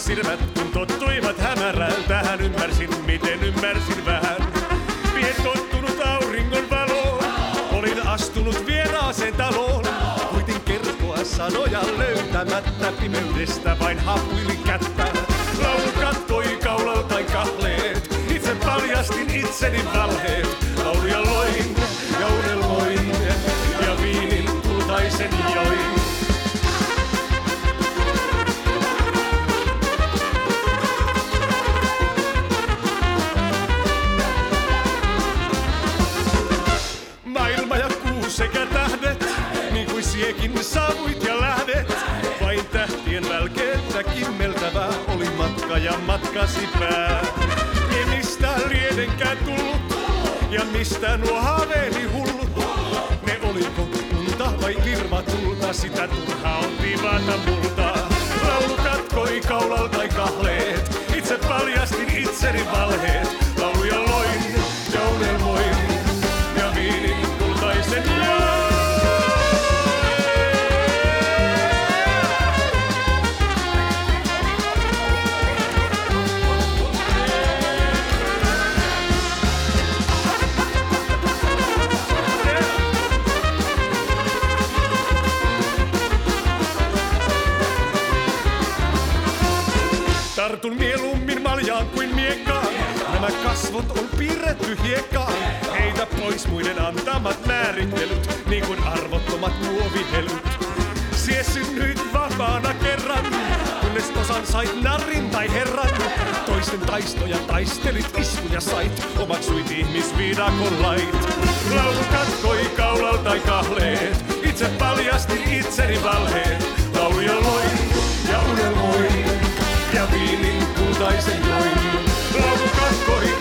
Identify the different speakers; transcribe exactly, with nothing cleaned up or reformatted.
Speaker 1: silmät, kun tottuivat hämärään. Tähän ymmärsin, miten ymmärsin vähän. Mien tottunut auringon valoon, olin astunut vieraaseen taloon. Kuitin kertoa sanoja löytämättä, pimeydestä vain hapuili kättä. Laulu katkoi kaulaltain kahleet, itse paljastin itseni valheet. Lauluja loin ja unelmoin ja viinin kultaisen join. Maailma ja kuu sekä tähdet, niin kuin siekin saavuit ja lähdet. Vain tähtien välkeettä kimmeltävää oli matka ja matkasi pää. Ei mistään lienenkään tullut, ja mistä nuo haaveeni hullut. Ne oliko unta vai virvatulta, sitä turhaa on tivata multa. Laulu katkoi kaulaltain kahleet, itse paljastin itseni valheet. Lauluja loin ja unelmoin ja viinin kultaisen join. Tartun mieluummin maljaan kuin miekkaan. Nämä kasvot on piirretty hiekkaan. Heitä pois muiden antamat määrittelyt, niin kuin arvottomat muovihelyt. Sie synnyit vapaana kerran, kunnes osan sait narrin tai herran. Toisten taistoja taistelit, iskuja sait, omaksuit ihmisviidakon lait. Laulu katkoi kaulaltain kahleet, itse paljastin itseni valheet. Lauluja loin ja unelmoin ja viinin kultaisen join. Laulu katkoi